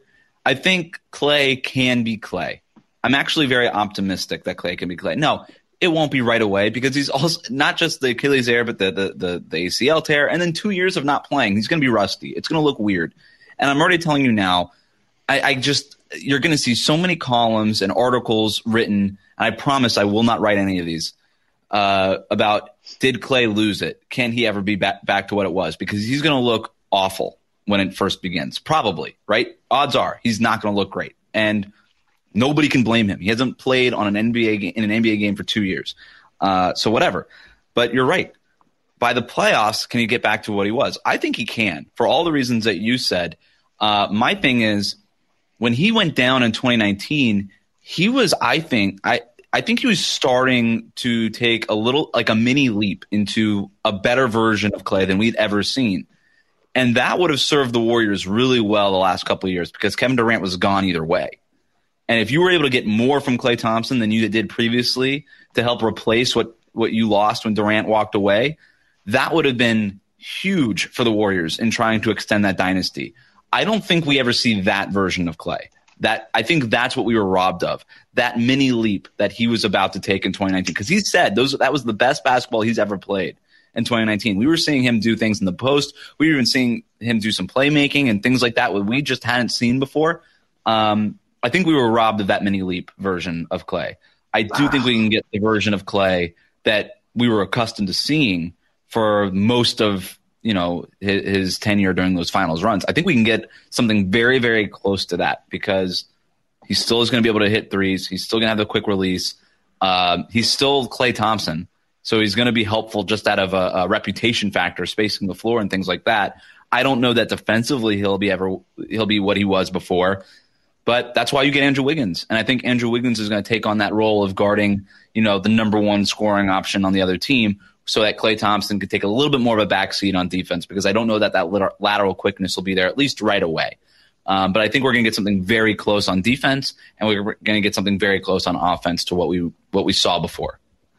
I think Klay can be Klay. I'm actually very optimistic that Klay can be Klay. No, it won't be right away because he's also not just the Achilles tear, but the, the, the, the A C L tear. And then two years of not playing, he's going to be rusty. It's going to look weird. And I'm already telling you now, I, I just, you're going to see so many columns and articles written. And I promise I will not write any of these uh, about did Klay lose it? Can he ever be back, back to what it was? Because he's going to look awful when it first begins. Probably, right? Odds are he's not going to look great. And nobody can blame him. He hasn't played on an N B A game, in an N B A game for two years. Uh, so whatever. But you're right. By the playoffs, can he get back to what he was? I think he can, for all the reasons that you said. Uh, my thing is, when he went down in twenty nineteen, he was, I think, I, I think he was starting to take a little, like a mini leap into a better version of Klay than we'd ever seen. And that would have served the Warriors really well the last couple of years because Kevin Durant was gone either way. And if you were able to get more from Klay Thompson than you did previously to help replace what, what you lost when Durant walked away, that would have been huge for the Warriors in trying to extend that dynasty. I don't think we ever see that version of Klay. That I think that's what we were robbed of, that mini leap that he was about to take in twenty nineteen. Because he said those that was the best basketball he's ever played in twenty nineteen. We were seeing him do things in the post. We were even seeing him do some playmaking and things like that, what we just hadn't seen before. Um, I think we were robbed of that mini leap version of Klay. I do wow. think we can get the version of Klay that we were accustomed to seeing for most of, you know, his, his tenure during those finals runs. I think we can get something very, very close to that because he still is going to be able to hit threes. He's still going to have the quick release. Um, he's still Klay Thompson, so he's going to be helpful just out of a, a reputation factor, spacing the floor and things like that. I don't know that defensively he'll be ever he'll be what he was before. But that's why you get Andrew Wiggins. And I think Andrew Wiggins is going to take on that role of guarding, you know, the number one scoring option on the other team so that Klay Thompson could take a little bit more of a backseat on defense because I don't know that that lateral quickness will be there at least right away. Um, but I think we're going to get something very close on defense and we're going to get something very close on offense to what we what we saw before.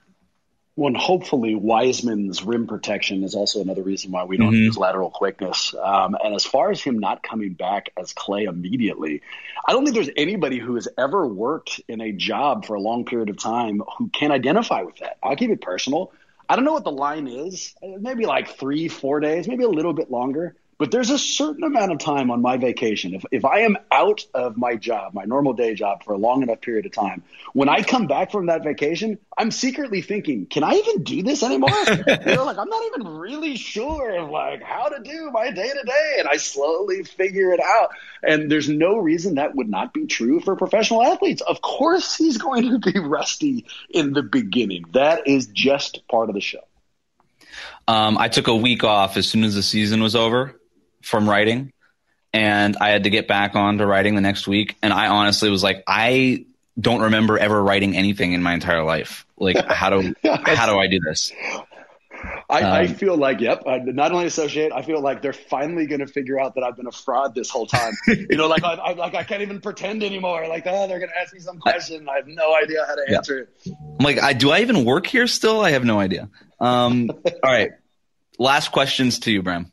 Well, and hopefully Wiseman's rim protection is also another reason why we don't mm-hmm. use lateral quickness. Um, and as far as him not coming back as Klay immediately, I don't think there's anybody who has ever worked in a job for a long period of time who can identify with that. I'll keep it personal. I don't know what the line is, maybe like three, four days, maybe a little bit longer. But there's a certain amount of time on my vacation. If if I am out of my job, my normal day job for a long enough period of time, when I come back from that vacation, I'm secretly thinking, can I even do this anymore? You know, like I'm not even really sure of like how to do my day to day. And I slowly figure it out. And there's no reason that would not be true for professional athletes. Of course, he's going to be rusty in the beginning. That is just part of the show. Um, I took a week off as soon as the season was over from writing, and I had to get back on to writing the next week. And I honestly was like, I don't remember ever writing anything in my entire life. Like, how do how do I do this? I, um, I feel like, yep, I not only associate, I feel like they're finally going to figure out that I've been a fraud this whole time. You know, like I, I like I can't even pretend anymore. Like, oh, they're going to ask me some question. I have no idea how to yeah. answer it. I'm like, I, do I even work here still? I have no idea. Um, all right. Last questions to you, Bram.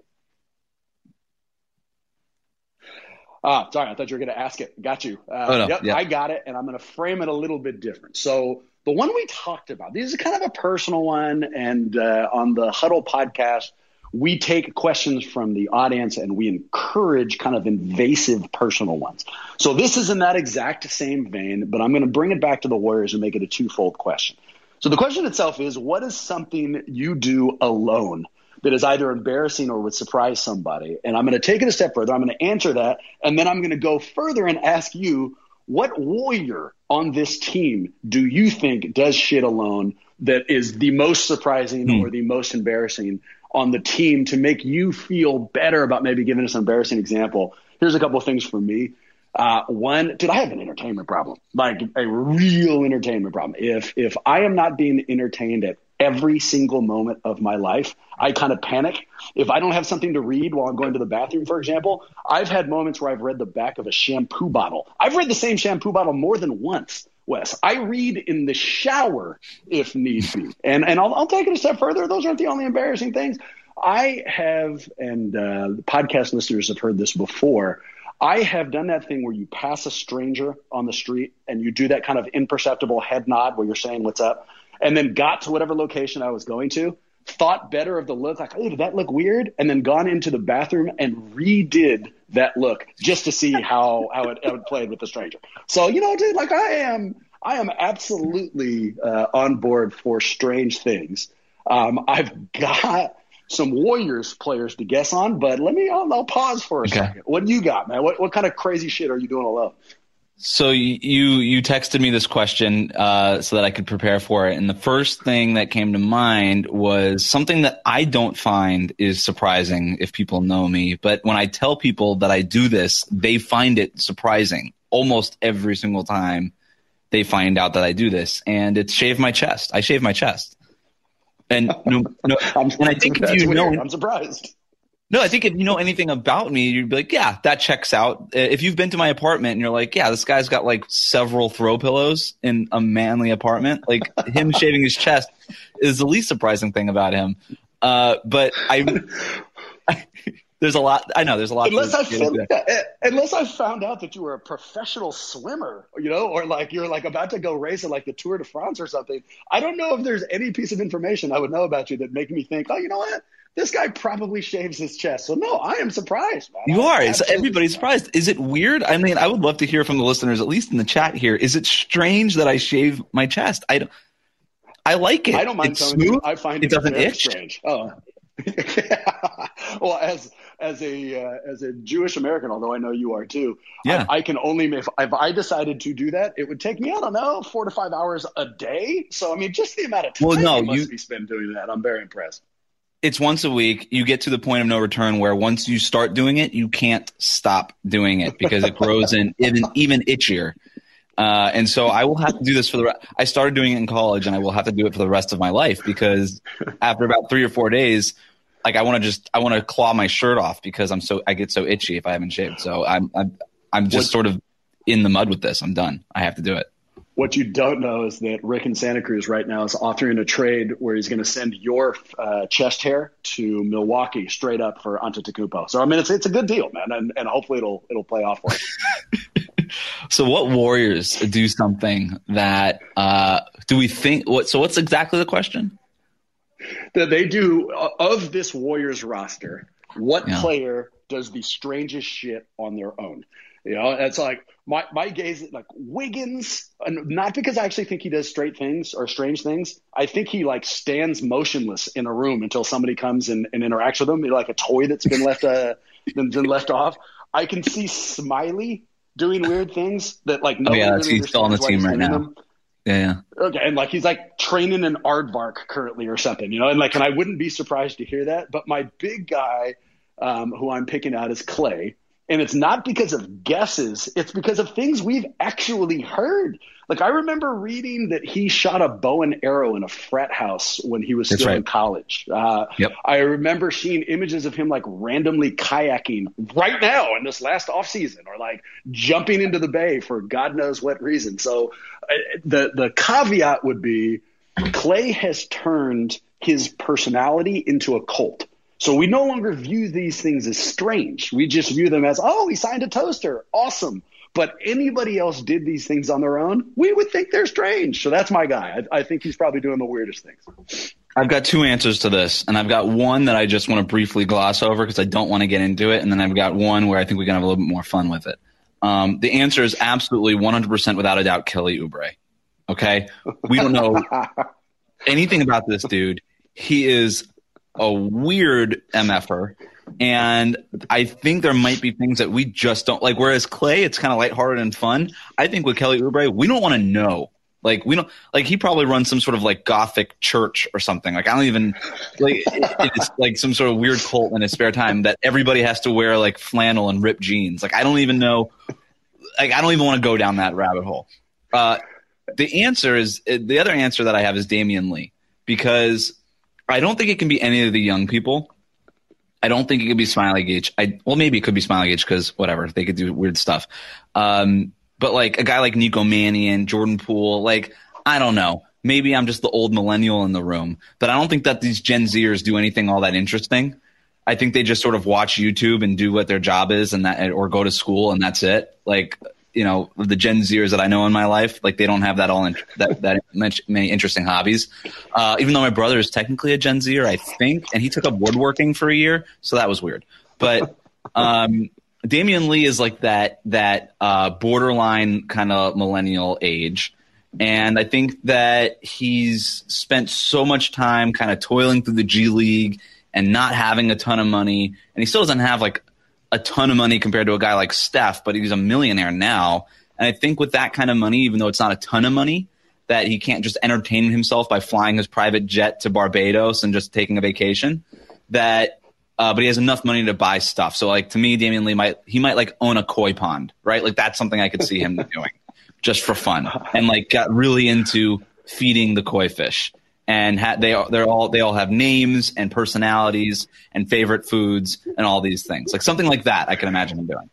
Ah, sorry, I thought you were going to ask it. Got you. Uh, oh, no. Yep, yeah. I got it, and I'm going to frame it a little bit different. So the one we talked about, this is kind of a personal one, and uh, on the Huddle podcast, we take questions from the audience and we encourage kind of invasive personal ones. So this is in that exact same vein, but I'm going to bring it back to the Warriors and make it a twofold question. So the question itself is, what is something you do alone that is either embarrassing or would surprise somebody? And I'm going to take it a step further. I'm going to answer that, and then I'm going to go further and ask you, what Warrior on this team do you think does shit alone that is the most surprising mm. or the most embarrassing on the team to make you feel better about maybe giving us an embarrassing example? Here's a couple of things for me. Uh, one, dude, I have an entertainment problem, like a real entertainment problem. If if I am not being entertained at every single moment of my life, I kind of panic. If I don't have something to read while I'm going to the bathroom, for example, I've had moments where I've read the back of a shampoo bottle. I've read the same shampoo bottle more than once, Wes. I read in the shower if need be. And and I'll, I'll take it a step further. Those aren't the only embarrassing things. I have, and uh, podcast listeners have heard this before, I have done that thing where you pass a stranger on the street and you do that kind of imperceptible head nod where you're saying what's up, and then got to whatever location I was going to, thought better of the look, like, oh, did that look weird? And then gone into the bathroom and redid that look just to see how, how, it, how it played with the stranger. So, you know, dude, like I am, I am absolutely uh, on board for strange things. Um, I've got some Warriors players to guess on, but let me, I'll, I'll pause for a okay. second. What do you got, man? What, what kind of crazy shit are you doing alone? So you you texted me this question uh, so that I could prepare for it, and the first thing that came to mind was something that I don't find is surprising if people know me, but when I tell people that I do this, they find it surprising almost every single time they find out that I do this, and it's shave my chest. I shave my chest, and no, no, I'm, and I think if you weird. know, I'm surprised. No, I think if you know anything about me, you'd be like, yeah, that checks out. If you've been to my apartment and you're like, yeah, this guy's got like several throw pillows in a manly apartment, like him shaving his chest is the least surprising thing about him. Uh, but I, I, there's a lot. I know there's a lot. Unless I, found, unless I found out that you were a professional swimmer, you know, or like you're like about to go race at like the Tour de France or something. I don't know if there's any piece of information I would know about you that make me think, oh, you know what? This guy probably shaves his chest. So, no, I am surprised, man. You are. Is everybody's surprised. Is it weird? I mean, I would love to hear from the listeners, at least in the chat here. Is it strange that I shave my chest? I don't. I like it. I don't mind it's telling smooth. you. I find it, it doesn't very itch. strange. Oh. Well, as as a uh, as a Jewish American, although I know you are too, yeah. I, I can only if, if I decided to do that, it would take me, I don't know, four to five hours a day. So, I mean, just the amount of time well, no, you must you, be spent doing that. I'm very impressed. It's once a week. You get to the point of no return where once you start doing it, you can't stop doing it because it grows in even even itchier. Uh, and so I will have to do this for the. Re- I started doing it in college, and I will have to do it for the rest of my life because after about three or four days, like I want to just I want to claw my shirt off because I'm so I get so itchy if I haven't shaved. So I'm I'm I'm just what, sort of in the mud with this. I'm done. I have to do it. What you don't know is that Rick in Santa Cruz right now is authoring a trade where he's going to send your uh, chest hair to Milwaukee straight up for Antetokounmpo. So I mean, it's it's a good deal, man, and, and hopefully it'll it'll play off for you. So what Warriors do something that uh, do we think? What so what's exactly the question? That they do uh, of this Warriors roster. What yeah. player does the strangest shit on their own? You know, it's like my, my gaze, like Wiggins, and not because I actually think he does straight things or strange things. I think he like stands motionless in a room until somebody comes and, and interacts with him. Like a toy that's been left, uh, been, been left off. I can see Smiley doing weird things that like, no, oh, yeah, really he's still on the team right now. Them. Yeah, yeah. Okay. And like, he's like training an aardvark currently or something, you know, and like, and I wouldn't be surprised to hear that. But my big guy, um, who I'm picking out is Clay. And it's not because of guesses. It's because of things we've actually heard. Like I remember reading that he shot a bow and arrow in a frat house when he was That's still right. in college. Uh, yep. I remember seeing images of him like randomly kayaking right now in this last off season, or like jumping into the bay for God knows what reason. So uh, the the caveat would be Clay has turned his personality into a cult. So we no longer view these things as strange. We just view them as, oh, he signed a toaster. Awesome. But anybody else did these things on their own, we would think they're strange. So that's my guy. I, I think he's probably doing the weirdest things. I've got two answers to this, and I've got one that I just want to briefly gloss over because I don't want to get into it, and then I've got one where I think we can have a little bit more fun with it. Um, the answer is absolutely one hundred percent without a doubt Kelly Oubre. Okay? We don't know anything about this dude. He is a weird M F er, and I think there might be things that we just don't like. Whereas Clay, it's kind of lighthearted and fun. I think with Kelly Oubre, we don't want to know. Like we don't like he probably runs some sort of like gothic church or something. Like I don't even like it, it's like some sort of weird cult in his spare time that everybody has to wear like flannel and ripped jeans. Like I don't even know. Like I don't even want to go down that rabbit hole. Uh, the answer is the other answer that I have is Damian Lee, because I don't think it can be any of the young people. I don't think it could be Smiley Gage. I well, maybe it could be Smiley Gage because whatever, they could do weird stuff. Um, but like a guy like Nico Mannion, Jordan Poole, like I don't know. Maybe I'm just the old millennial in the room, but I don't think that these Gen Zers do anything all that interesting. I think they just sort of watch YouTube and do what their job is, and that, or go to school, and that's it. Like, you know, the Gen Zers that I know in my life, like they don't have that all in, that that much, many interesting hobbies. Uh, even though my brother is technically a Gen Zer, I think, and he took up woodworking for a year, so that was weird. But um, Damion Lee is like that that uh, borderline kind of millennial age. And I think that he's spent so much time kind of toiling through the G League and not having a ton of money. And he still doesn't have like a ton of money compared to a guy like Steph, but he's a millionaire now. And I think with that kind of money, even though it's not a ton of money, that he can't just entertain himself by flying his private jet to Barbados and just taking a vacation. That, uh, but he has enough money to buy stuff. So like to me, Damion Lee might, he might like own a koi pond, right? Like that's something I could see him doing. Just for fun, and like got really into feeding the koi fish, and ha- they they're all they all have names and personalities and favorite foods and all these things. Like something like that, I can imagine him doing.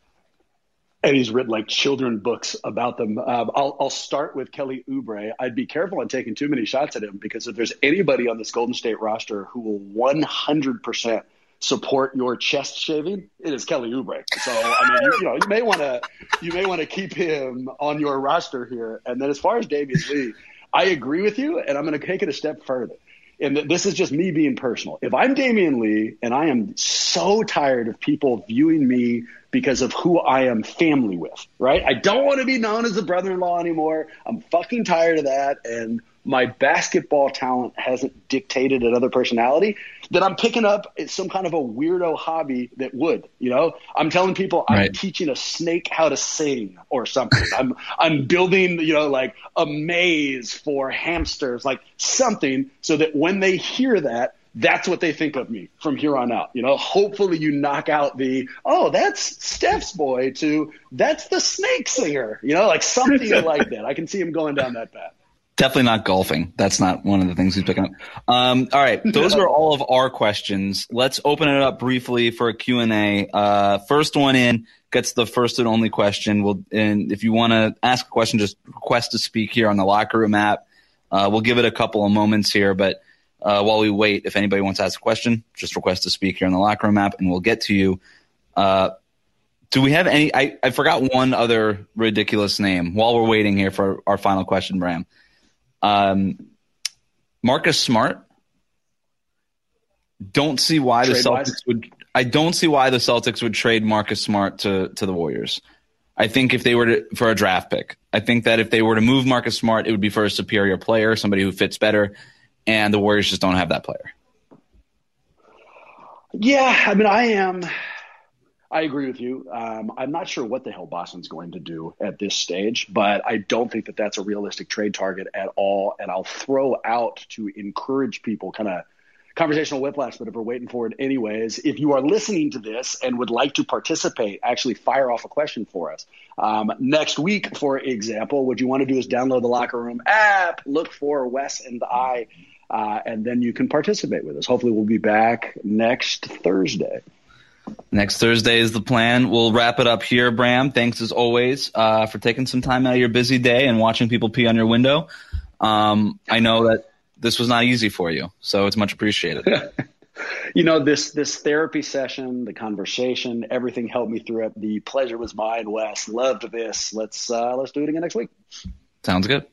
And he's written like children books about them. Um, I'll I'll start with Kelly Oubre. I'd be careful on taking too many shots at him, because if there's anybody on this Golden State roster who will one hundred percent support your chest shaving, it is Kelly Oubre. So I mean, you, you know, you may want to you may want to keep him on your roster here. And then as far as Damion Lee, I agree with you, and I'm going to take it a step further. And this is just me being personal. If I'm Damion Lee and I am so tired of people viewing me because of who I am family with, right? I don't want to be known as a brother-in-law anymore. I'm fucking tired of that. And my basketball talent hasn't dictated another personality, that I'm picking up some kind of a weirdo hobby that would, you know, I'm telling people I'm right. teaching a snake how to sing or something. I'm, I'm building, you know, like a maze for hamsters, like something, so that when they hear that, that's what they think of me from here on out. You know, hopefully you knock out the, oh, that's Steph's boy, to that's the snake singer, you know, like something like that. I can see him going down that path. Definitely not golfing. That's not one of the things he's picking up. Um, all right. Those are all of our questions. Let's open it up briefly for a Q and A. Uh, first one in gets the first and only question. We'll, and if you want to ask a question, just request to speak here on the Locker Room app. Uh, we'll give it a couple of moments here, but uh, while we wait, if anybody wants to ask a question, just request to speak here on the Locker Room app, and we'll get to you. Uh, do we have any? I, I forgot one other ridiculous name while we're waiting here for our final question, Bram. Um, Marcus Smart. Don't see why the Celtics would. I don't see why the Celtics would trade Marcus Smart to to the Warriors. I think if they were to, for a draft pick, I think that if they were to move Marcus Smart, it would be for a superior player, somebody who fits better, and the Warriors just don't have that player. Yeah, I mean, I am. I agree with you. Um, I'm not sure what the hell Boston's going to do at this stage, but I don't think that that's a realistic trade target at all. And I'll throw out, to encourage people, kind of conversational whiplash, but if we're waiting for it anyways, if you are listening to this and would like to participate, actually fire off a question for us. Um, next week, for example, what you want to do is download the Locker Room app, look for Wes and I, uh, and then you can participate with us. Hopefully we'll be back next Thursday. Next Thursday is the plan. We'll wrap it up here, Bram. Thanks as always uh, for taking some time out of your busy day and watching people pee on your window. Um, I know that this was not easy for you, so it's much appreciated. You know, this this therapy session, the conversation, everything helped me through it. The pleasure was mine, Wes. Loved this. Let's uh, let's do it again next week. Sounds good.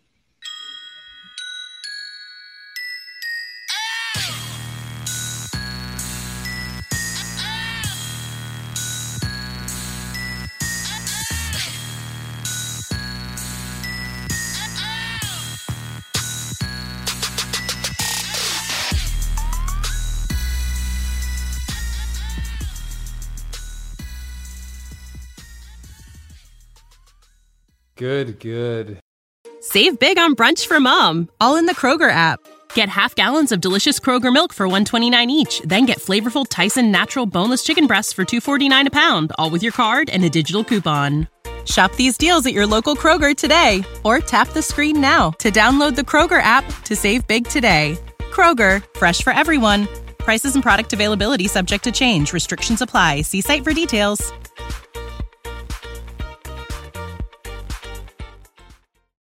Good, good. Save big on brunch for mom, all in the Kroger app. Get half gallons of delicious Kroger milk for one dollar and twenty-nine cents each. Then get flavorful Tyson natural boneless chicken breasts for two dollars and forty-nine cents a pound, all with your card and a digital coupon. Shop these deals at your local Kroger today, or tap the screen now to download the Kroger app to save big today. Kroger, fresh for everyone. Prices and product availability subject to change. Restrictions apply. See site for details.